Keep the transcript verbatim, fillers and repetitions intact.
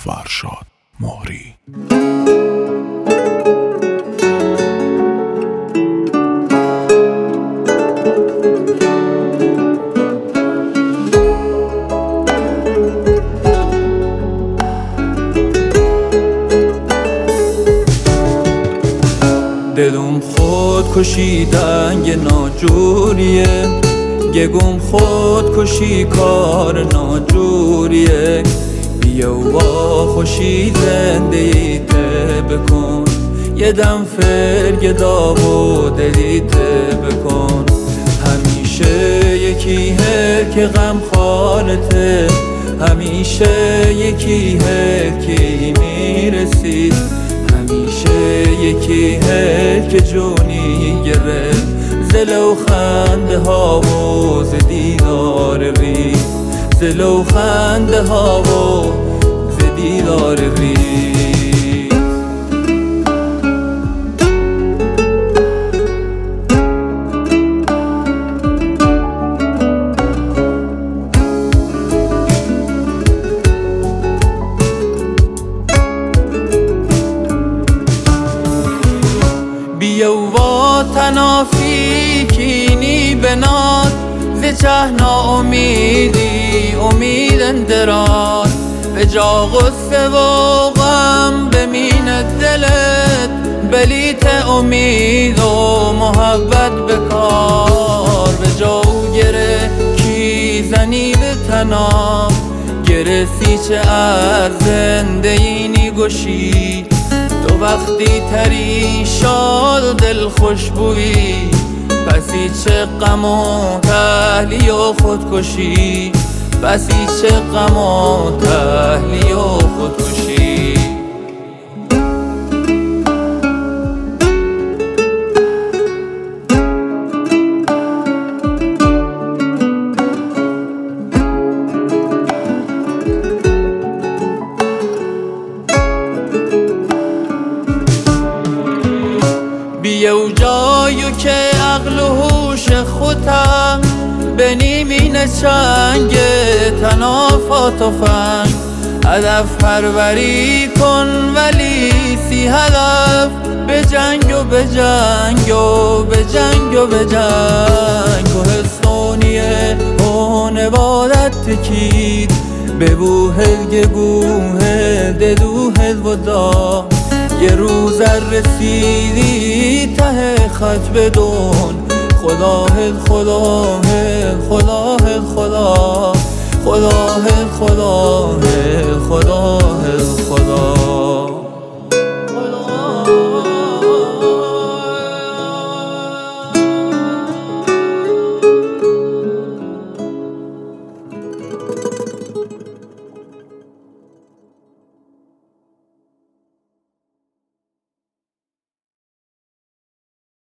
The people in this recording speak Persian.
فرشاد مهری. دلم خود کشیدن یه ناجوریه، گگم خود کشی کار ناجوریه. بیا و با خوشی زندگیته بکن، یه دم فرگدا و دلیته بکن. همیشه یکیه که غم خانته، همیشه یکیه که میرسی، همیشه یکیه که جونی گرفت زلو خنده ها و ز دیدار ری، زلو خنده ها و ز دیدار ری. بیا و با تنافی کینی بناد، ز چه ناامیدی امید دراز. به جا غصه و غم بمین دلت، بلیت امید و محبت بکار. به جا گره کی زنی به تنام، گره سیچه ار زنده اینی گوشی. تو وقتی تری شاد دل خوشبویی، پسی چه غم و تهلی و خودکشی، پسی چه غم و تهلی و خودکشی. بیا و جایو که عقل و هوش خودم، به نیمین چنگ تنافات و فنگ. هدف پروری کن ولی سی هدف، به جنگ و به جنگ و به جنگ و به جنگ. کوهستانیه اون عبادت تکید، به بوهل گگوهل ددوهل ودا. یه روز رسیدی ته خط بدون، خدا هل خدا هل خدا هل خدا، خدا هل خدا هل خدا.